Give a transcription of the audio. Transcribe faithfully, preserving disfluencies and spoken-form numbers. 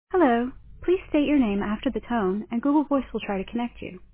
Hello. Please state your name after the tone, and Google Voice will try to connect you.